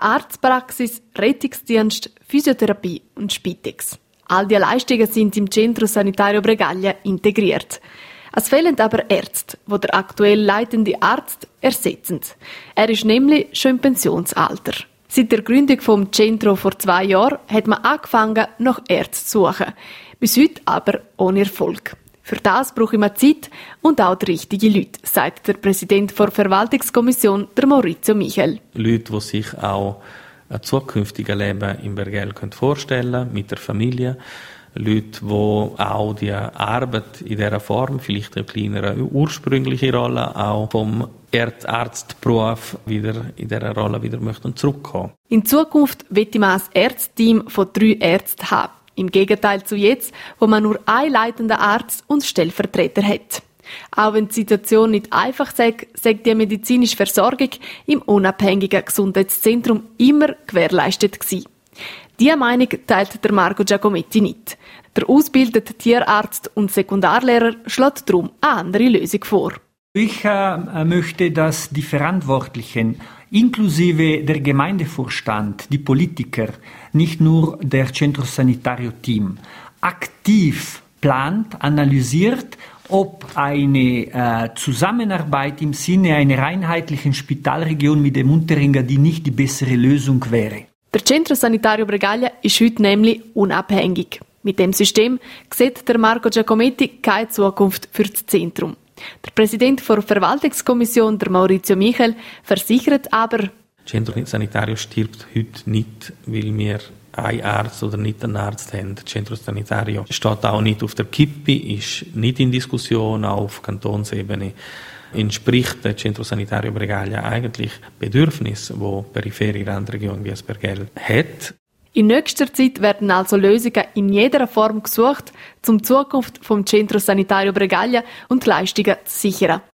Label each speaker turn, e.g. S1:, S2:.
S1: Arztpraxis, Rettungsdienst, Physiotherapie und Spitex. All diese Leistungen sind im Centro Sanitario Bregaglia integriert. Es fehlen aber Ärzte, die der aktuell leitende Arzt ersetzen. Er ist nämlich schon im Pensionsalter. Seit der Gründung vom Centro vor 2 Jahren hat man angefangen, nach Ärzten zu suchen. Bis heute aber ohne Erfolg. Für das brauche ich mehr Zeit und auch die richtigen Leute, sagt der Präsident der Verwaltungskommission, der Maurizio Michel.
S2: Leute, die sich auch ein zukünftiges Leben in Bergell vorstellen können, mit der Familie. Leute, die auch die Arbeit in dieser Form, vielleicht eine kleinere ursprüngliche Rolle, auch vom Arztberuf wieder in dieser Rolle wieder möchten zurückkommen.
S1: In Zukunft wird man ein Ärzteteam von 3 Ärzten haben. Im Gegenteil zu jetzt, wo man nur einen leitenden Arzt und Stellvertreter hat. Auch wenn die Situation nicht einfach sei die medizinische Versorgung im unabhängigen Gesundheitszentrum immer gewährleistet gewesen. Diese Meinung teilt der Marco Giacometti nicht. Der ausgebildete Tierarzt und Sekundarlehrer schlägt darum eine andere Lösung vor.
S3: Ich möchte, dass die Verantwortlichen, inklusive der Gemeindevorstand, die Politiker, nicht nur der Centro Sanitario Team, aktiv plant, analysiert, ob eine Zusammenarbeit im Sinne einer einheitlichen Spitalregion mit dem Unterengadin nicht die bessere Lösung wäre.
S1: Der Centro Sanitario Bregaglia ist heute nämlich unabhängig. Mit dem System sieht der Marco Giacometti keine Zukunft für das Zentrum. Der Präsident der Verwaltungskommission, der Maurizio Michel, versichert aber,
S2: das Centro Sanitario stirbt heute nicht, weil wir einen Arzt oder nicht einen Arzt haben. Das Centro Sanitario steht auch nicht auf der Kippe, ist nicht in Diskussion, auch auf Kantonsebene. Entspricht das Centro Sanitario Bregaglia eigentlich Bedürfnissen, die periphere Randregion wie es Bergell hat.
S1: In nächster Zeit werden also Lösungen in jeder Form gesucht, um die Zukunft vom Centro Sanitario Bregaglia und Leistungen zu sichern.